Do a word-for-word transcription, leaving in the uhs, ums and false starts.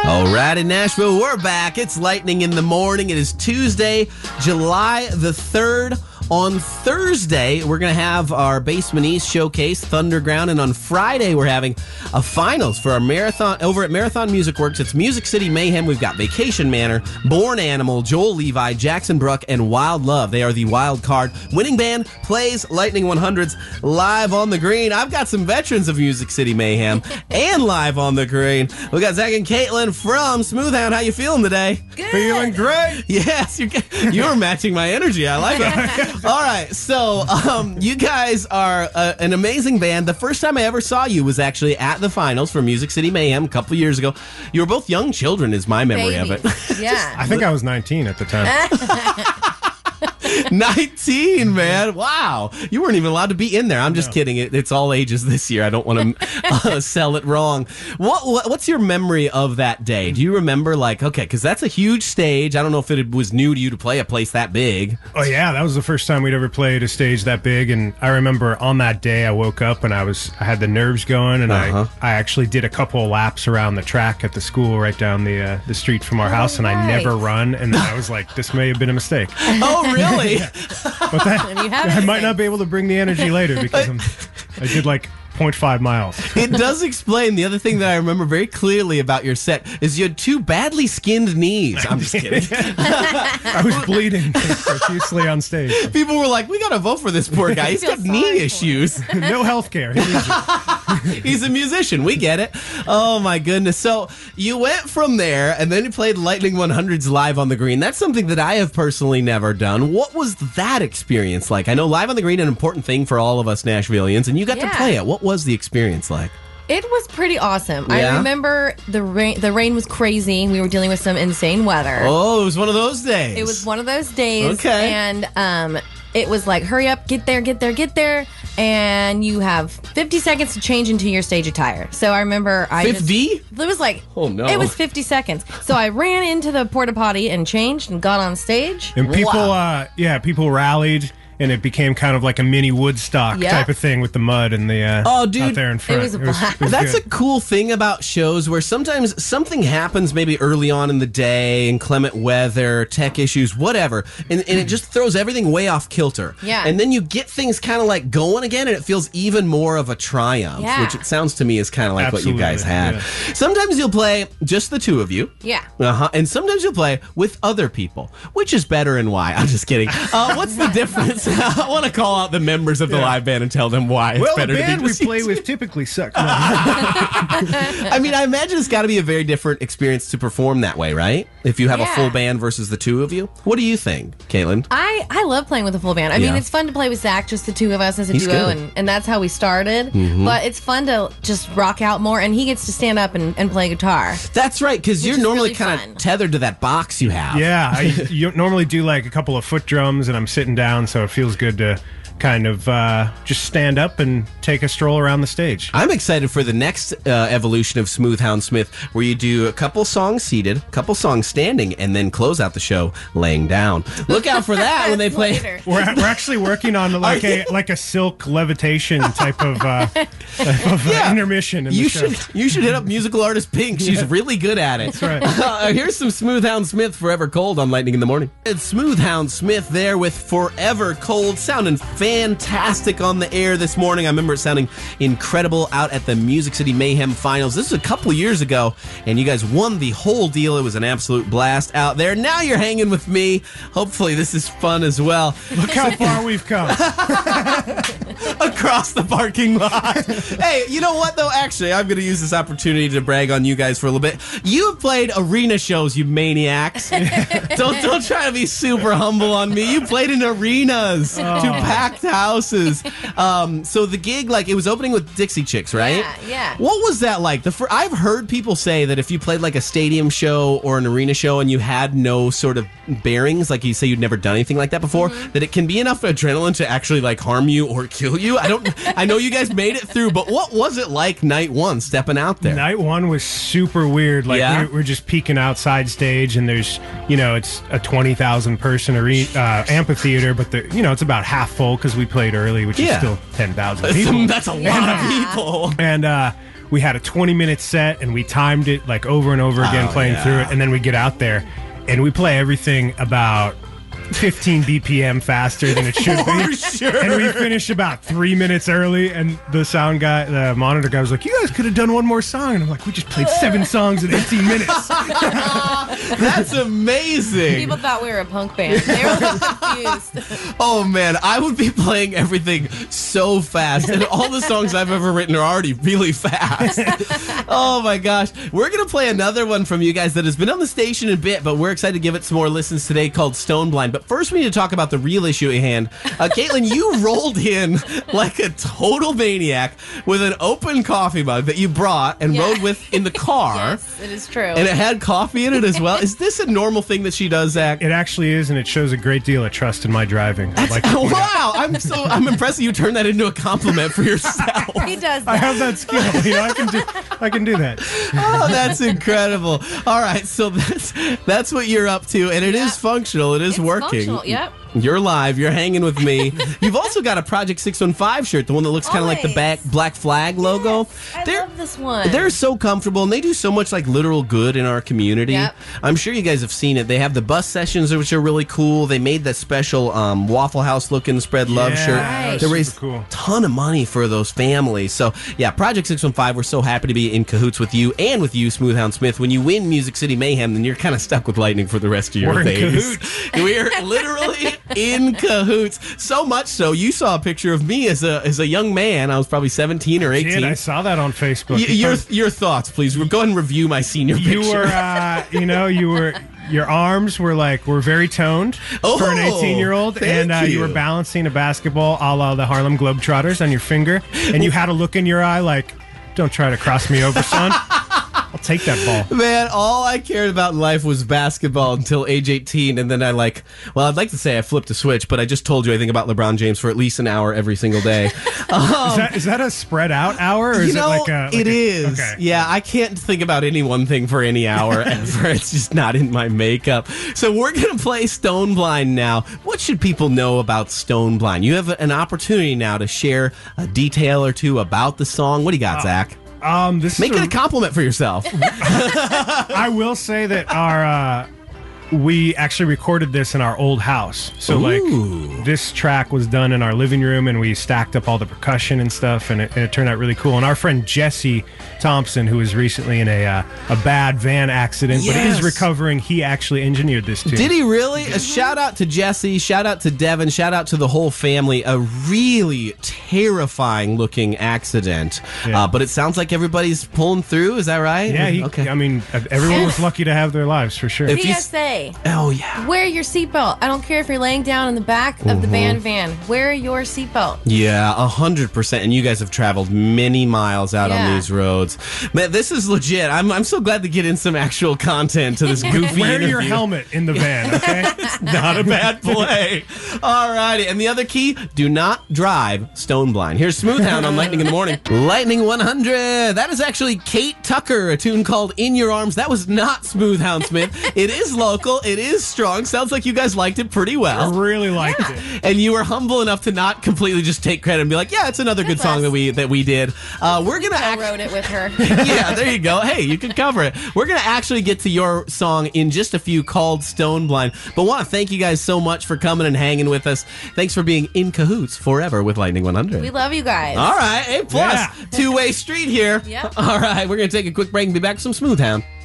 All right, in Nashville, we're back. It's Lightning in the Morning. It is Tuesday, July the third. On Thursday, we're going to have our Basement East showcase, Thunderground, and on Friday, we're having a finals for our marathon over at Marathon Music Works. It's Music City Mayhem. We've got Vacation Manor, Born Animal, Joel Levi, Jackson Bruck, and Wild Love. They are the wild card. Winning band plays Lightning one hundreds live on the green. I've got some veterans of Music City Mayhem and live on the green. We got Zach and Caitlin from Smoothhound. How you feeling today? Good. Feeling great. Yes, you're, you're matching my energy. I like it. All right, so um, you guys are uh, an amazing band. The first time I ever saw you was actually at the finals for Music City Mayhem a couple years ago. You were both young children, is my memory Babies. of it. Yeah. I think I was nineteen at the time. nineteen, man. Wow. You weren't even allowed to be in there. I'm just No. kidding. It, it's all ages this year. I don't want to uh, sell it wrong. What, what What's your memory of that day? Do you remember, like, okay, because that's a huge stage. I don't know if it was new to you to play a place that big. Oh yeah, that was the first time we'd ever played a stage that big, and I remember on that day I woke up and I was I had the nerves going, and Uh-huh. I I actually did a couple of laps around the track at the school right down the uh, the street from our house, and I nice. never run, and I was like, this may have been a mistake, Oh, really? but that And you have I it. might not be able to bring the energy later because I'm, I did like zero point five miles. It does explain the other thing that I remember very clearly about your set is you had two badly skinned knees. I'm just kidding. I was bleeding profusely on stage. People were like, we got to vote for this poor guy. He's feel got sorry knee for him. issues. No health care. He's a musician. We get it. Oh, my goodness. So you went from there, and then you played Lightning one hundreds live on the green. That's something that I have personally never done. What was that experience like? I know live on the green is an important thing for all of us Nashvillians, and you got Yeah. to play it. What was the experience like? It was pretty awesome. Yeah? I remember the rain. The rain was crazy. We were dealing with some insane weather. Oh, it was one of those days. It was one of those days. Okay. And um, it was like, hurry up, get there, get there, get there. And you have fifty seconds to change into your stage attire. So I remember I fifty? Just, it was like, Oh, no. It was fifty seconds. So I ran into the porta potty and changed and got on stage. And people, Wow. uh, yeah, people rallied, and it became kind of like a mini Woodstock Yeah. type of thing with the mud and the uh, Oh, dude, out there in front. was a blast. That's good. a cool thing about shows where sometimes something happens maybe early on in the day, inclement weather, tech issues, whatever, and, and it just throws everything way off kilter. Yeah. And then you get things kind of like going again, and it feels even more of a triumph, Yeah. which it sounds to me is kind of like what you guys had. Absolutely, Sometimes you'll play just the two of you. Yeah. Uh-huh. And sometimes you'll play with other people. Which is better and why? I'm just kidding. Uh, what's the difference? I want to call out the members of the Yeah. live band and tell them why it's Well, the better to band be we just play you with two. typically sucks. No. I mean, I imagine it's got to be a very different experience to perform that way, right? If you have a Yeah. full band versus the two of you. What do you think, Caitlin? I, I love playing with a full band. I mean, Yeah. it's fun to play with Zach, just the two of us as a He's duo, good. Mm-hmm. and, and that's how we started. But it's fun to just rock out more, and he gets to stand up and, and play guitar. That's right, because you're is normally really kind fun. of tethered to that box you have. Yeah, I you normally do like a couple of foot drums, and I'm sitting down, so it feels good to kind of uh, just stand up and take a stroll around the stage. I'm excited for the next uh, evolution of Smoothhound Smith, where you do a couple songs seated, a couple songs standing, and then close out the show laying down. Look out for that when they play. Later. We're, we're actually working on like Are a you- like a silk levitation type of uh, type of uh, Yeah. intermission in You the show. should you should hit up musical artist Pink. She's really good at it. That's right. Uh, here's some Smoothhound Smith, Forever Cold on Lightning in the Morning. It's Smoothhound Smith there with Forever Cold, sounding fantastic on the air this morning. I remember it sounding incredible out at the Music City Mayhem Finals. This was a couple of years ago, and you guys won the whole deal. It was an absolute blast out there. Now you're hanging with me. Hopefully this is fun as well. Look how far we've come. Across the parking lot. Hey, you know what though? Actually, I'm going to use this opportunity to brag on you guys for a little bit. You have played arena shows, you maniacs. don't don't try to be super humble on me. You played in arenas, to packed houses. Um, so the gig, like, it was opening with Dixie Chicks, right? Yeah, yeah. What was that like? The fir- I've heard people say that if you played like a stadium show or an arena show and you had no sort of bearings, like you say you'd never done anything like that before, Mm-hmm. that it can be enough adrenaline to actually like harm you or kill you. I don't. I know you guys made it through, but what was it like night one stepping out there? Night one was super weird. Like Yeah? we're, we're just peeking outside stage, and there's you know it's a twenty thousand person arena uh, amphitheater, but the you know it's about half full because we played early, which Yeah. is still ten thousand people. That's a lot of people. And uh, we had a twenty minute set and we timed it like over and over again, Oh, playing yeah. through it, and then we get out there and we play everything about fifteen B P M faster than it should be. sure. And we finished about three minutes early, and the sound guy, the monitor guy was like, you guys could have done one more song. And I'm like, we just played seven songs in eighteen minutes. That's amazing. People thought we were a punk band. They were confused. Oh man, I would be playing everything so fast, and all the songs I've ever written are already really fast. Oh my gosh. We're going to play another one from you guys that has been on the station a bit, but we're excited to give it some more listens today, called Stone Blind. But first we need to talk about the real issue at hand. Uh, Caitlin, you rolled in like a total maniac with an open coffee mug that you brought and Yeah. rode with in the car. Yes, it is true. And it had coffee in it as well. Is this a normal thing that she does, Zach? It actually is, and it shows a great deal of trust in my driving. I'd like to point out. Wow, I'm so I'm impressed that you turned that into a compliment for yourself. he does I that. have that skill. You know, I can do. I can do that. Oh, that's incredible. All right, so that's that's what you're up to, and it is Yeah. functional. It is It's working. functional, yep. You're live. You're hanging with me. You've also got a Project six one five shirt, the one that looks kind of like the Always. back Black Flag logo. Yes, I They're- love this one. They're so comfortable, and they do so much like literal good in our community. Yep. I'm sure you guys have seen it. They have the bus sessions, which are really cool. They made that special um, Waffle House looking spread love Yeah, shirt. Right. that's They super raised cool. a ton of money for those families. So yeah, Project six one five, we're so happy to be in cahoots with you and with you, Smoothhound Smith. When you win Music City Mayhem, then you're kind of stuck with Lightning for the rest of your We're in days. cahoots. We are literally in cahoots. So much so, you saw a picture of me as a as a young man. I was probably seventeen or eighteen. Did I saw that on Facebook? Y- your your thoughts, please. We'll go ahead and review my senior you picture. were, uh, you know, you were. Your arms were like were very toned Oh, for an eighteen-year-old, thank and uh, you. you. were balancing a basketball a la the Harlem Globetrotters on your finger, and you had a look in your eye like, "Don't try to cross me over, son. I'll take that ball." Man, all I cared about in life was basketball until age eighteen, and then I like, well, I'd like to say I flipped a switch, but I just told you I think about LeBron James for at least an hour every single day. Is that is that a spread out hour, or is you know, it like a? Like it a- is. Okay. Yeah, I can't think about any one thing for any hour ever. It's just not in my makeup. So we're going to play Stone Blind now. What should people know about Stone Blind? You have an opportunity now to share a detail or two about the song. What do you got, Zach? Um, this Make is it a, a compliment for yourself. I will say that our uh, we actually recorded this in our old house. So Ooh. like this track was done in our living room, and we stacked up all the percussion and stuff, and it, and it turned out really cool. And our friend Jesse Thompson, who was recently in a uh, a bad van accident, but Yes. is recovering, he actually engineered this too. Did he really? A shout out to Jesse, shout out to Devin, shout out to the whole family. A really terrifying looking accident. Yeah. Uh, but it sounds like everybody's pulling through. Is that right? Yeah, he, okay. I mean, everyone was lucky to have their lives for sure. If you P s- S A. Oh, yeah. Wear your seatbelt. I don't care if you're laying down in the back of the band van. Wear your seatbelt. Yeah, a hundred percent. And you guys have traveled many miles out on Yeah. these roads. Man, this is legit. I'm I'm so glad to get in some actual content to this goofy Wear interview. your helmet in the van, okay? Not a bad play. All righty. And the other key, do not drive stone blind. Here's Smoothhound on Lightning in the Morning. Lightning one hundred. That is actually Kate Tucker, a tune called In Your Arms. That was not Smoothhound Smith. It is local. It is strong. Sounds like you guys liked it pretty I well. really liked it. And you were humble enough to not completely just take credit and be like, yeah, it's another good song us. that we that we did. Uh, we're going to I act- wrote it with her. yeah, there you go. Hey, you can cover it. We're going to actually get to your song in just a few called Stone Blind. But want to thank you guys so much for coming and hanging with us. Thanks for being in cahoots forever with Lightning one hundred. We love you guys. All right, A plus. Yeah. Two-way street here. Yep. All right, we're going to take a quick break and be back with some Smoothhound.